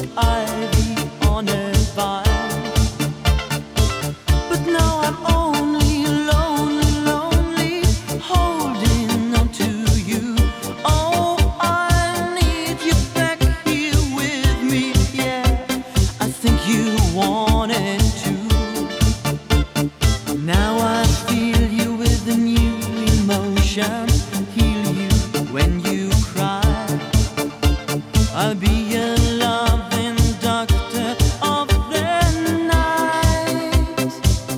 like ivy on a vine. But now I'm only lonely, lonely, holding on to you. Oh, I need you back here with me. Yeah, I think you wanted to. Now I feel you with a new emotion. Heal you when you cry. I'll be your loving doctor of the night.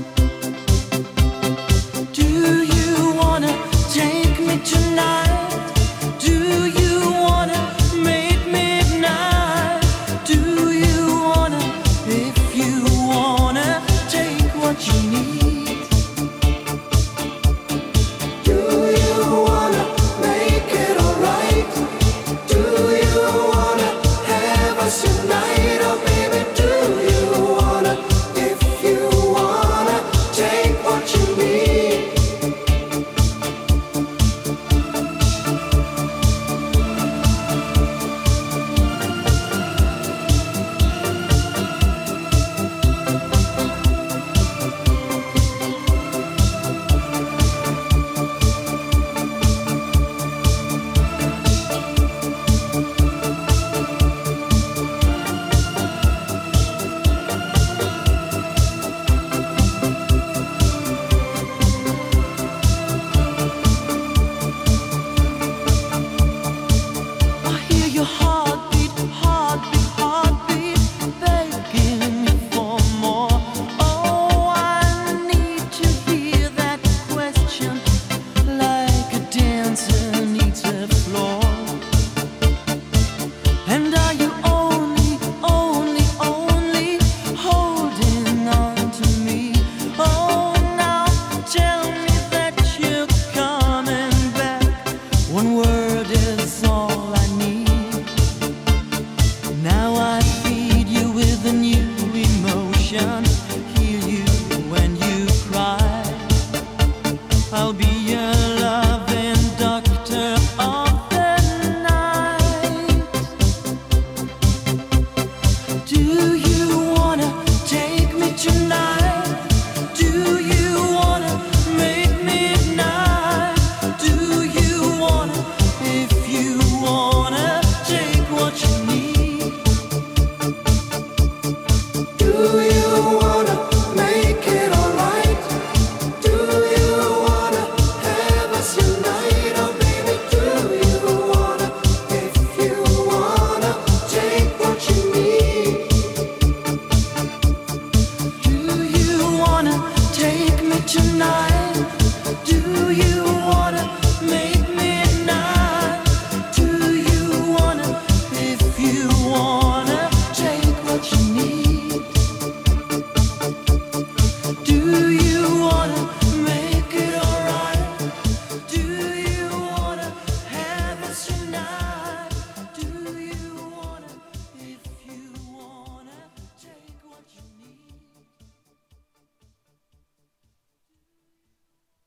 Do you wanna take me tonight? Do you wanna make midnight? Do you wanna, if you wanna, take what you need? Do you wanna make it alright? Do you wanna have us tonight? Oh baby, do you wanna, if you wanna, take what you need? I hear your heartbeat, heartbeat, heartbeat, begging me for more. Oh, I need to hear that question, like a dancer needs a floor. And are you only, only, only holding on to me? Oh, now tell me that you're coming back. One word is all I need. Now I feed you with a new emotion. Hear you when you cry. I'll be your loving doctor of the night. Do you wanna take me tonight? Do you wanna make midnight? Do you wanna, if you wanna, take what you need? Do you wanna make it alright? Do you wanna have us tonight? Oh baby, do you wanna, if you wanna, take what you need? Do you wanna take me tonight? Do you wanna make midnight? Do you wanna, if you wanna, take what you need? Do you wanna